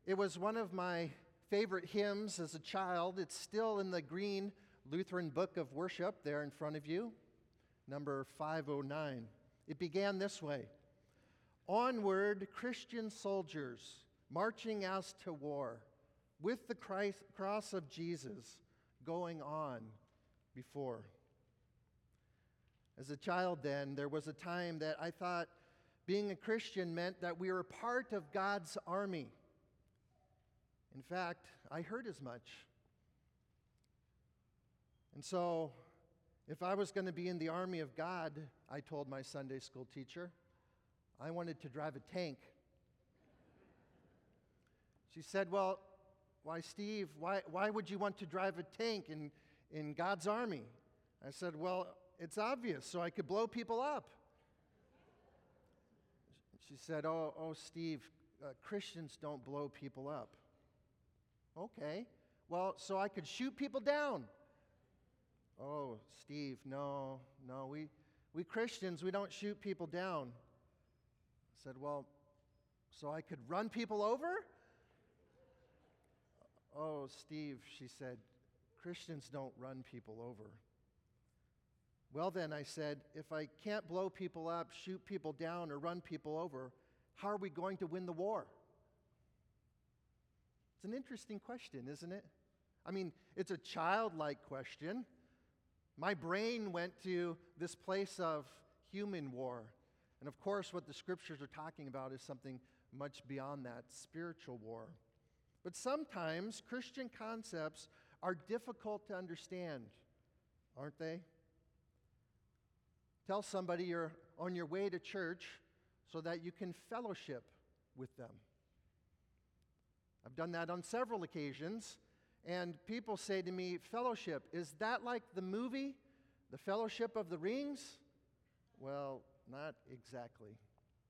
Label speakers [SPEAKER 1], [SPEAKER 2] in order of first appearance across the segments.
[SPEAKER 1] It was one of my favorite hymns as a child. It's still in the green Lutheran Book of Worship there in front of you, number 509. It began this way: "Onward, Christian soldiers, marching as to war, with the cross of Jesus going on before." As a child then, there was a time that I thought being a Christian meant that we were part of God's army. In fact, I heard as much. And so, if I was going to be in the army of God, I told my Sunday school teacher, I wanted to drive a tank. She said, "Well, why, Steve, why would you want to drive a tank in God's army?" I said, "Well, it's obvious, so I could blow people up." She said, Oh, Steve, Christians don't blow people up." "Okay, well, so I could shoot people down." "Oh, Steve, no, we Christians, we don't shoot people down." I said, "Well, so I could run people over?" "Oh, Steve," she said, "Christians don't run people over." "Well then," I said, "if I can't blow people up, shoot people down, or run people over, how are we going to win the war?" It's an interesting question, isn't it? I mean, it's a childlike question. My brain went to this place of human war. And of course, what the scriptures are talking about is something much beyond that, spiritual war. But sometimes Christian concepts are difficult to understand, aren't they? Tell somebody you're on your way to church so that you can fellowship with them. I've done that on several occasions, and people say to me, "Fellowship, is that like the movie, The Fellowship of the Rings?" Well, not exactly.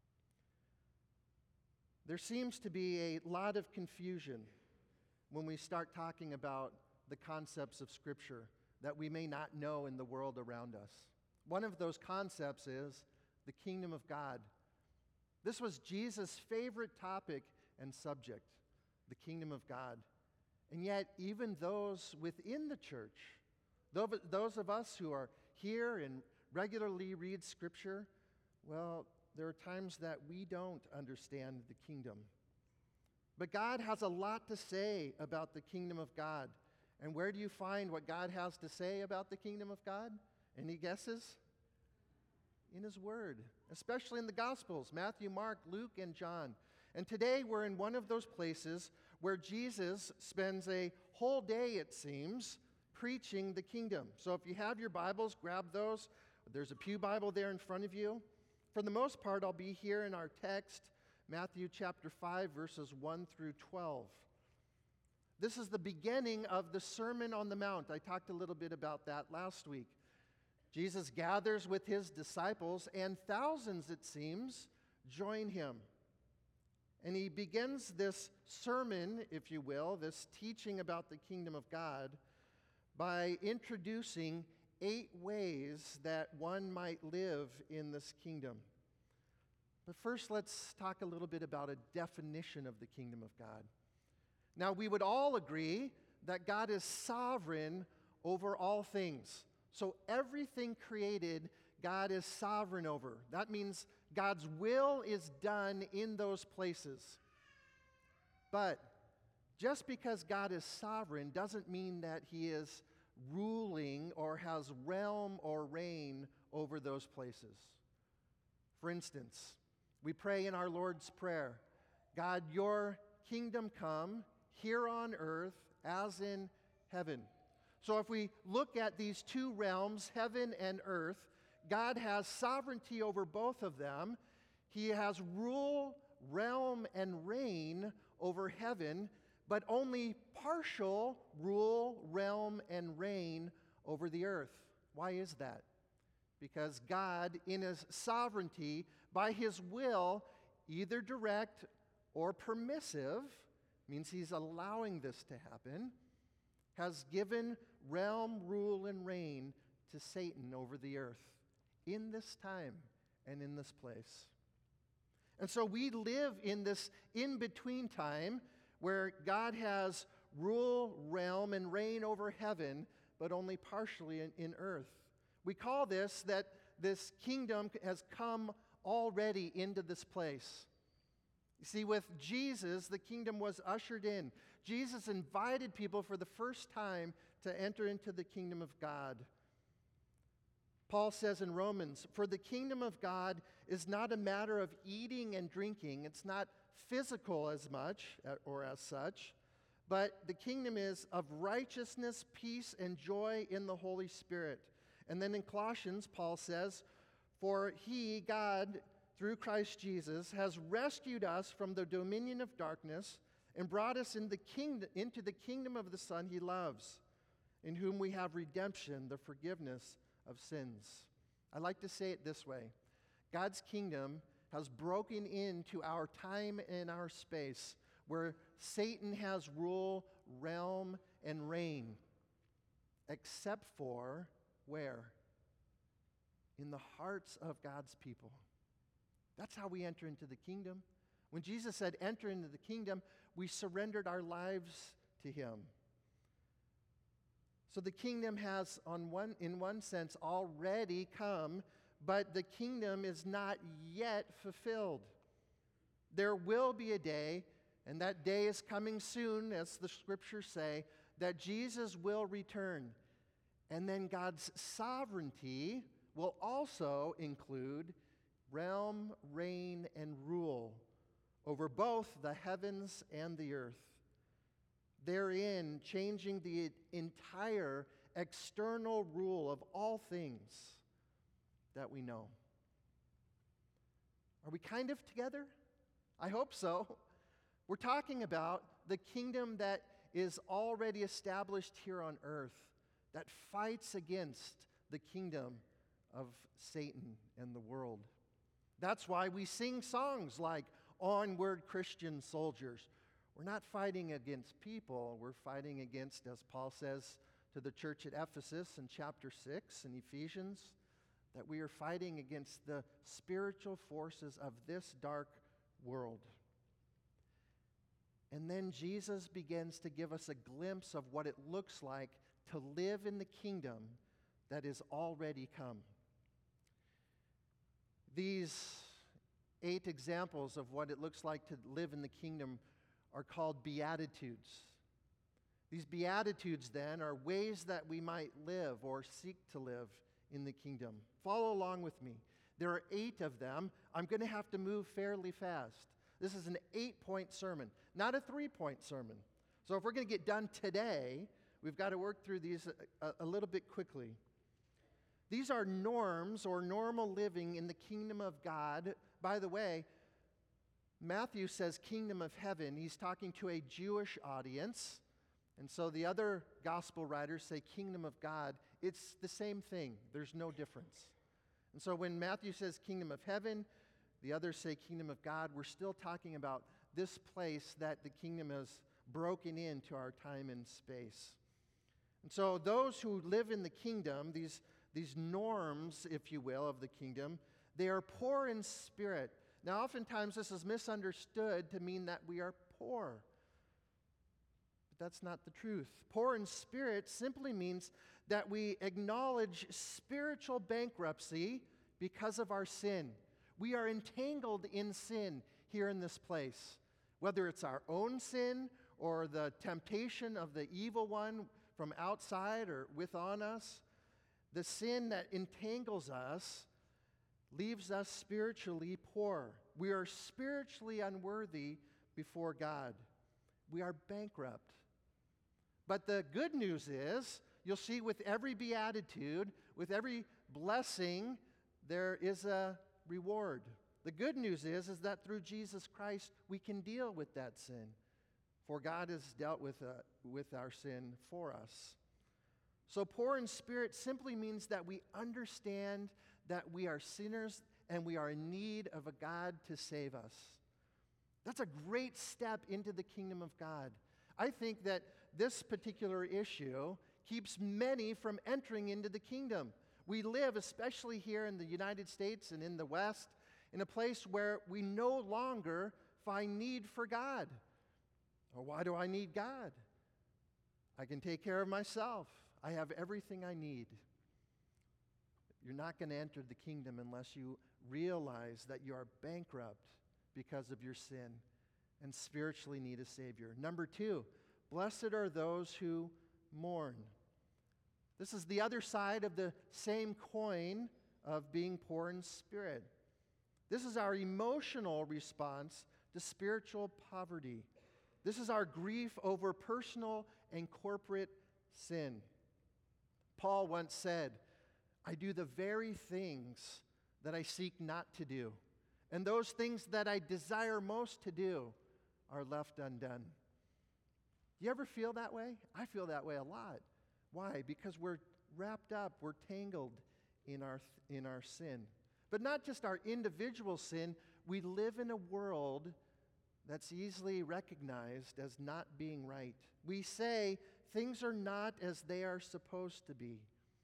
[SPEAKER 1] There seems to be a lot of confusion when we start talking about the concepts of Scripture that we may not know in the world around us. One of those concepts is the kingdom of God. This was Jesus' favorite topic and subject, the kingdom of God. And yet, even those within the church, those of us who are here and regularly read Scripture, well, there are times that we don't understand the kingdom. But God has a lot to say about the kingdom of God. And where do you find what God has to say about the kingdom of God? Any guesses? In His Word, especially in the Gospels, Matthew, Mark, Luke, and John. And today we're in one of those places where Jesus spends a whole day, it seems, preaching the kingdom. So if you have your Bibles, grab those. There's a pew Bible there in front of you. For the most part, I'll be here in our text, Matthew chapter 5, verses 1 through 12. This is the beginning of the Sermon on the Mount. I talked a little bit about that last week. Jesus gathers with His disciples, and thousands, it seems, join Him. And He begins this sermon, if you will, this teaching about the kingdom of God, by introducing 8 ways that one might live in this kingdom. But first, let's talk a little bit about a definition of the kingdom of God. Now, we would all agree that God is sovereign over all things. So everything created, God is sovereign over. That means God's will is done in those places. But just because God is sovereign doesn't mean that He is ruling or has realm or reign over those places. For instance, we pray in our Lord's Prayer, "God, your kingdom come here on earth as in heaven." So if we look at these two realms, heaven and earth, God has sovereignty over both of them. He has rule, realm, and reign over heaven, but only partial rule, realm, and reign over the earth. Why is that? Because God, in His sovereignty, by His will, either direct or permissive, means He's allowing this to happen, has given realm, rule, and reign to Satan over the earth in this time and in this place. And so we live in this in-between time where God has rule, realm, and reign over heaven, but only partially in earth. We call this that this kingdom has come already into this place. You see, with Jesus, the kingdom was ushered in. Jesus invited people for the first time to enter into the kingdom of God. Paul says in Romans, "For the kingdom of God is not a matter of eating and drinking." It's not physical as much or as such, but the kingdom is of righteousness, peace, and joy in the Holy Spirit. And then in Colossians, Paul says, "For he, God, through Christ Jesus, has rescued us from the dominion of darkness and brought us into the kingdom of the Son he loves, in whom we have redemption, the forgiveness of sins." I like to say it this way: God's kingdom has broken into our time and our space, where Satan has rule, realm, and reign, except for where? In the hearts of God's people. That's how we enter into the kingdom. When Jesus said, "Enter into the kingdom," we surrendered our lives to him. So the kingdom has, in one sense, already come, but the kingdom is not yet fulfilled. There will be a day, and that day is coming soon, as the scriptures say, that Jesus will return. And then God's sovereignty will also include realm, reign, and rule over both the heavens and the earth, therein changing the entire external rule of all things that we know. Are we kind of together? I hope so. We're talking about the kingdom that is already established here on earth, that fights against the kingdom of Satan and the world. That's why we sing songs like "Onward, Christian Soldiers." We're not fighting against people. We're fighting against, as Paul says to the church at Ephesus in chapter 6 in Ephesians, that we are fighting against the spiritual forces of this dark world. And then Jesus begins to give us a glimpse of what it looks like to live in the kingdom that is already come. These 8 examples of what it looks like to live in the kingdom are called Beatitudes. These Beatitudes, then, are ways that we might live or seek to live in the kingdom. Follow along with me. There are 8 of them. I'm going to have to move fairly fast. This is an 8-point sermon, not a 3-point sermon. So if we're going to get done today, we've got to work through these a little bit quickly. These are norms or normal living in the kingdom of God. By the way, Matthew says kingdom of heaven. He's talking to a Jewish audience. And so the other gospel writers say kingdom of God. It's the same thing. There's no difference. And so when Matthew says kingdom of heaven, the others say kingdom of God, we're still talking about this place that the kingdom has broken into our time and space. And so those who live in the kingdom, these norms, if you will, of the kingdom, they are poor in spirit. Now, oftentimes this is misunderstood to mean that we are poor. But that's not the truth. Poor in spirit simply means that we acknowledge spiritual bankruptcy because of our sin. We are entangled in sin here in this place, whether it's our own sin or the temptation of the evil one from outside or within us. The sin that entangles us leaves us spiritually poor. We are spiritually unworthy before God. We are bankrupt. But the good news is, you'll see with every beatitude, with every blessing, there is a reward. The good news is that through Jesus Christ, we can deal with that sin. For God has dealt with our sin for us. So poor in spirit simply means that we understand that we are sinners and we are in need of a God to save us. That's a great step into the kingdom of God. I think that this particular issue keeps many from entering into the kingdom. We live, especially here in the United States and in the West, in a place where we no longer find need for God. Or why do I need God? I can take care of myself. I have everything I need. You're not going to enter the kingdom unless you realize that you are bankrupt because of your sin and spiritually need a Savior. Number 2, blessed are those who mourn. This is the other side of the same coin of being poor in spirit. This is our emotional response to spiritual poverty. This is our grief over personal and corporate sin. Paul once said, I do the very things that I seek not to do, and those things that I desire most to do are left undone. Do you ever feel that way? I feel that way a lot. Why? Because we're wrapped up, we're tangled in our sin. But not just our individual sin, we live in a world that's easily recognized as not being right. We say things are not as they are supposed to be.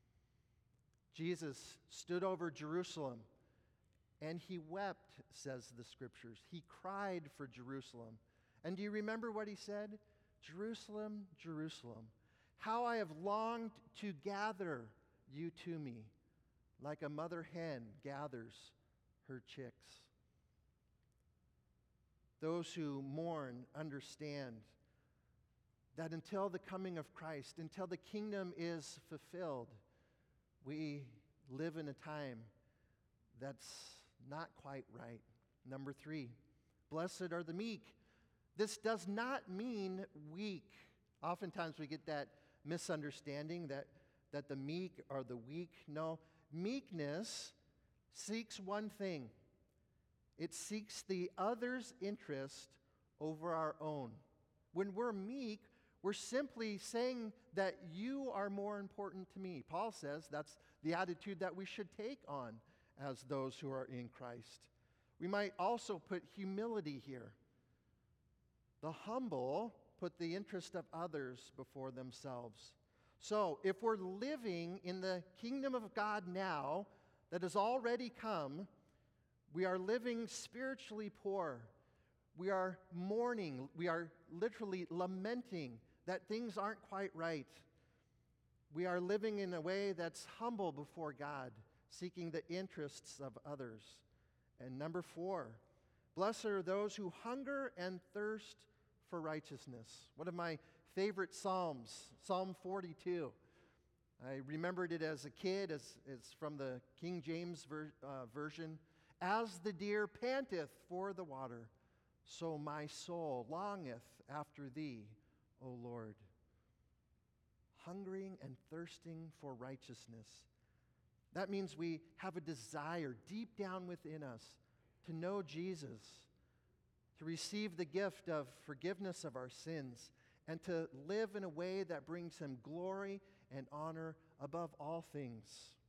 [SPEAKER 1] Jesus stood over Jerusalem and he wept, says the scriptures. He cried for Jerusalem. And do you remember what he said? Jerusalem, Jerusalem, how I have longed to gather you to me, like a mother hen gathers her chicks. Those who mourn understand that until the coming of Christ, until the kingdom is fulfilled, we live in a time that's not quite right. Number 3, blessed are the meek. This does not mean weak. Oftentimes we get that misunderstanding that the meek are the weak. No, meekness seeks one thing. It seeks the other's interest over our own. When we're meek, we're simply saying that you are more important to me. Paul says that's the attitude that we should take on as those who are in Christ. We might also put humility here. The humble put the interest of others before themselves. So, if we're living in the kingdom of God now that has already come, we are living spiritually poor. We are mourning. We are literally lamenting that things aren't quite right. We are living in a way that's humble before God, seeking the interests of others. And number 4, blessed are those who hunger and thirst for righteousness. One of my favorite Psalms, Psalm 42. I remembered it as a kid. It's from the King James Version. As the deer panteth for the water, so my soul longeth after thee, O Lord. Hungering and thirsting for righteousness. That means we have a desire deep down within us to know Jesus, to receive the gift of forgiveness of our sins, and to live in a way that brings him glory and honor above all things.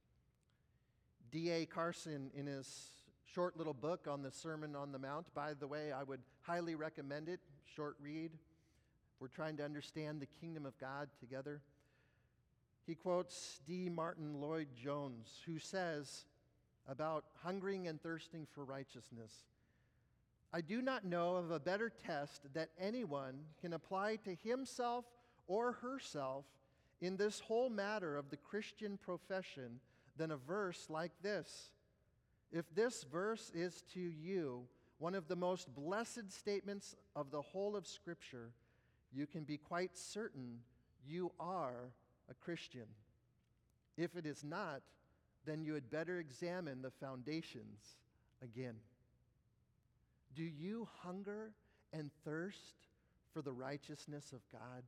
[SPEAKER 1] D.A. Carson, in his short little book on the Sermon on the Mount, by the way, I would highly recommend it, short read. We're trying to understand the kingdom of God together. He quotes D. Martin Lloyd-Jones, who says about hungering and thirsting for righteousness, I do not know of a better test that anyone can apply to himself or herself in this whole matter of the Christian profession than a verse like this. If this verse is to you one of the most blessed statements of the whole of Scripture, you can be quite certain you are a Christian. If it is not, then you had better examine the foundations again. Do you hunger and thirst for the righteousness of God?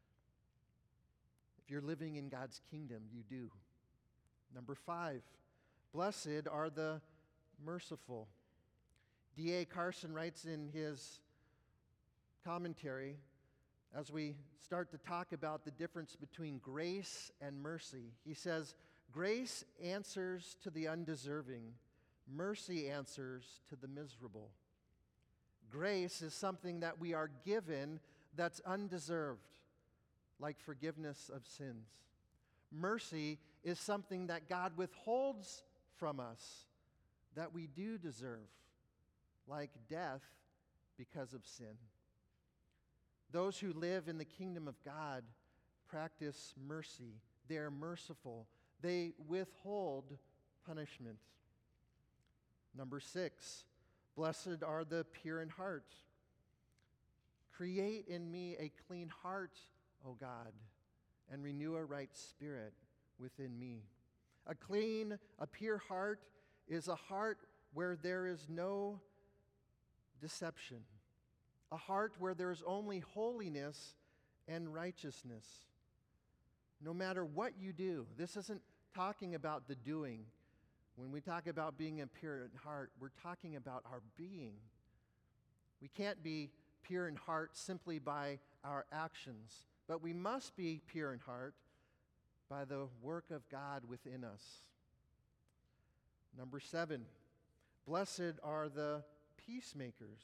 [SPEAKER 1] If you're living in God's kingdom, you do. Number 5, blessed are the merciful. D.A. Carson writes in his commentary, as we start to talk about the difference between grace and mercy, he says, grace answers to the undeserving, mercy answers to the miserable. Grace is something that we are given that's undeserved, like forgiveness of sins. Mercy is something that God withholds from us that we do deserve, like death because of sin. Those who live in the kingdom of God practice mercy. They are merciful. They withhold punishment. Number 6, blessed are the pure in heart. Create in me a clean heart, O God, and renew a right spirit within me. A pure heart is a heart where there is no deception. A heart where there is only holiness and righteousness. No matter what you do, this isn't talking about the doing. When we talk about being a pure in heart, we're talking about our being. We can't be pure in heart simply by our actions, but we must be pure in heart by the work of God within us. Number 7, blessed are the peacemakers.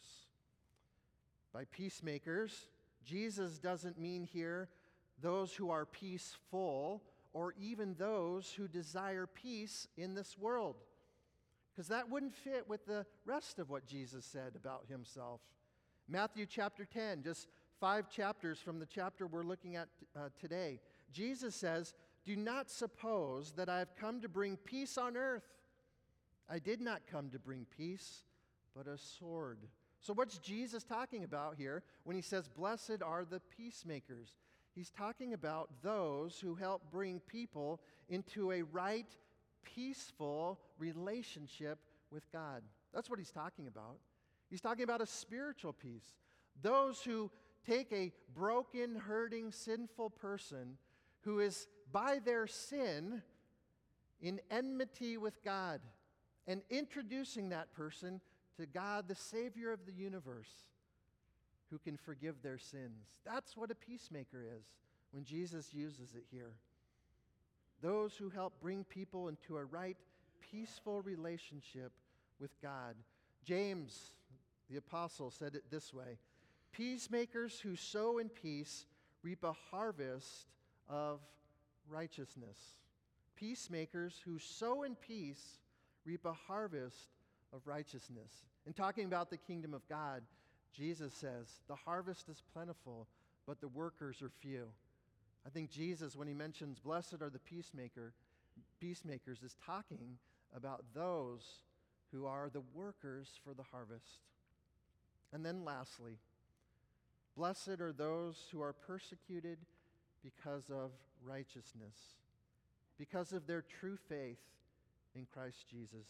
[SPEAKER 1] By peacemakers, Jesus doesn't mean here those who are peaceful or even those who desire peace in this world, because that wouldn't fit with the rest of what Jesus said about himself. Matthew chapter 10, just 5 chapters from the chapter we're looking at today. Jesus says, "Do not suppose that I have come to bring peace on earth. I did not come to bring peace, but a sword." So what's Jesus talking about here when he says, blessed are the peacemakers? He's talking about those who help bring people into a right, peaceful relationship with God. That's what he's talking about. He's talking about a spiritual peace. Those who take a broken, hurting, sinful person who is by their sin in enmity with God and introducing that person to God, the Savior of the universe, who can forgive their sins. That's what a peacemaker is when Jesus uses it here. Those who help bring people into a right, peaceful relationship with God. James, the apostle, said it this way: peacemakers who sow in peace reap a harvest of righteousness. Peacemakers who sow in peace reap a harvest of righteousness. In talking about the kingdom of God, Jesus says, the harvest is plentiful, but the workers are few. I think Jesus, when he mentions blessed are the peacemakers, is talking about those who are the workers for the harvest. And then lastly, blessed are those who are persecuted because of righteousness, because of their true faith in Christ Jesus.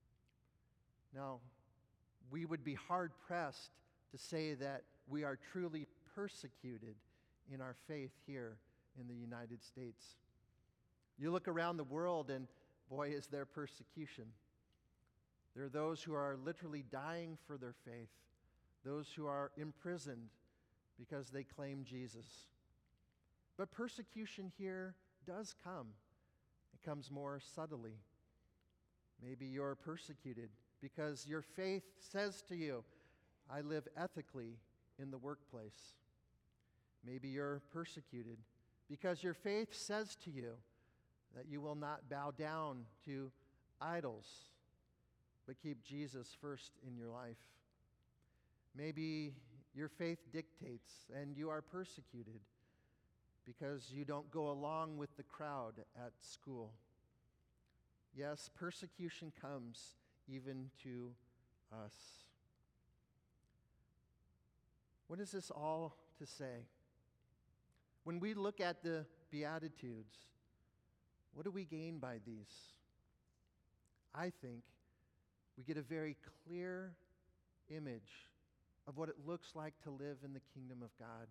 [SPEAKER 1] Now, we would be hard-pressed to say that we are truly persecuted in our faith here in the United States. You look around the world and, boy, is there persecution. There are those who are literally dying for their faith, those who are imprisoned because they claim Jesus. But persecution here does come. It comes more subtly. Maybe you're persecuted because your faith says to you, I live ethically in the workplace. Maybe you're persecuted because your faith says to you that you will not bow down to idols, but keep Jesus first in your life. Maybe your faith dictates and you are persecuted because you don't go along with the crowd at school. Yes, persecution comes even to us. What is this all to say? When we look at the Beatitudes, what do we gain by these? I think we get a very clear image of what it looks like to live in the kingdom of God.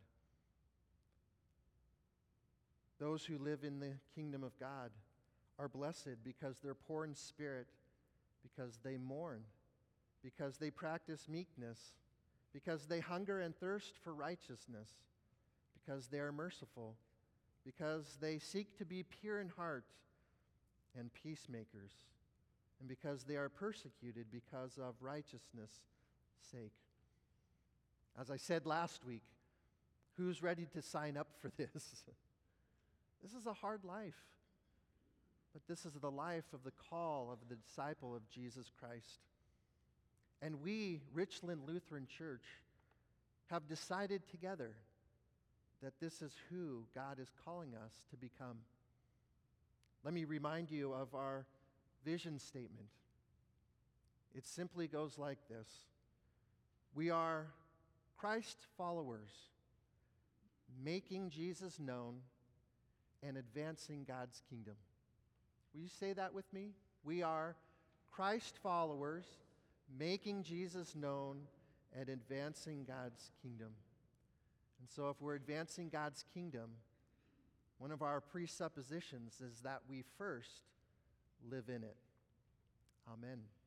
[SPEAKER 1] Those who live in the kingdom of God are blessed because they're poor in spirit, because they mourn, because they practice meekness, because they hunger and thirst for righteousness, because they are merciful, because they seek to be pure in heart and peacemakers, and because they are persecuted because of righteousness' sake. As I said last week, who's ready to sign up for this? This is a hard life, but this is the life of the call of the disciple of Jesus Christ. And we, Richland Lutheran Church, have decided together that this is who God is calling us to become. Let me remind you of our vision statement. It simply goes like this: we are Christ followers, making Jesus known and advancing God's kingdom. Will you say that with me? We are Christ followers, making Jesus known and advancing God's kingdom. And so if we're advancing God's kingdom, one of our presuppositions is that we first live in it. Amen.